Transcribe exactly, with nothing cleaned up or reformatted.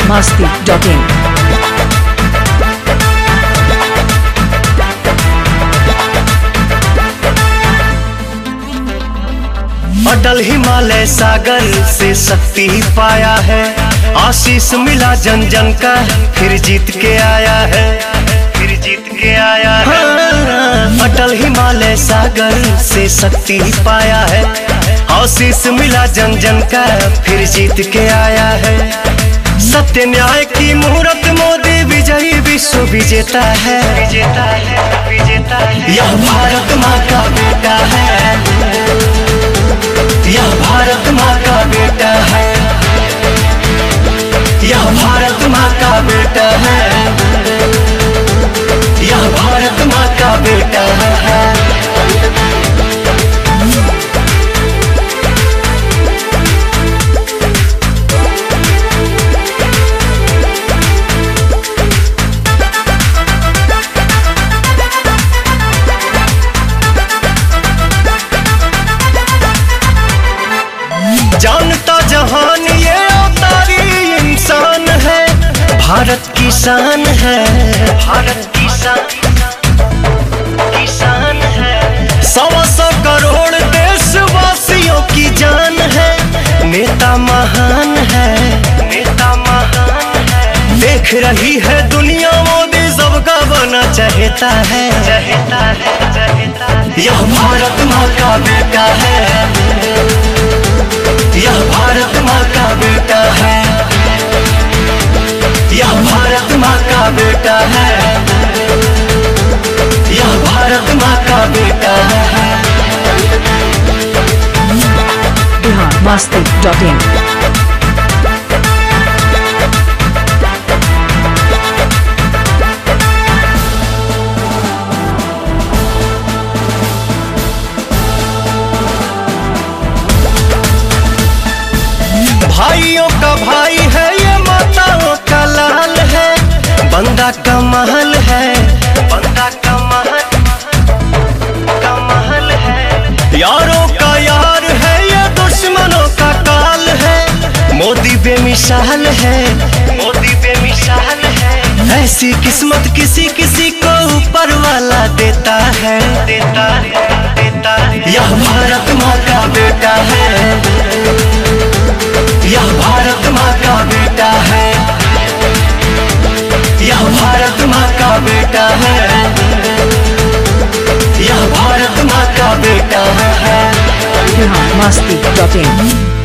masti dot in. Atal Himalaya सागर से शक्ति पाया है, आशीष मिला जन जन का, फिर जीत के आया है, फिर जीत के आया है। अटल हिमालय सागर से शक्ति पाया है, आशीष मिला जन जन का, फिर जीत के आया है। सत्य न्याय की मुहूर्त मोदी विजयी विश्व विजेता है, विजेता है, विजेता है। यह भारत माँ का बेटा है, यह भारत माँ का बेटा है, यह भारत माँ का बेटा है, यह भारत माँ का बेटा है। जानता जहान ये अवतारी इंसान है, भारत की शान है, भारत की शान, किसान है। सवा सौ करोड़ देशवासियों की जान है, नेता महान है, नेता महान है। देख रही है दुनिया मोदी सबका बना चाहता है, चाहता है, चाहता है। यह भारत माँ का बेटा है, यह भारत माँ का बेटा है, यह भारत माँ का बेटा है, यह भारत माँ का बेटा है। Bihar masti dot in. भाइयों का भाई है ये, माताओं का लाल है, बंदा का महल है, बंदा का महल, का महल है। यारों का यार है ये, दुश्मनों का काल है, मोदी बेमिसाल है, मोदी बेमिसाल है। ऐसी किस्मत किसी किसी को ऊपर वाला देता है, देता है, देता है। यह भारत माँ का बेटा है, यह भारत माँ का बेटा है, यह भारत माँ का बेटा है, यह भारत माँ का बेटा है। Bihar masti dot in.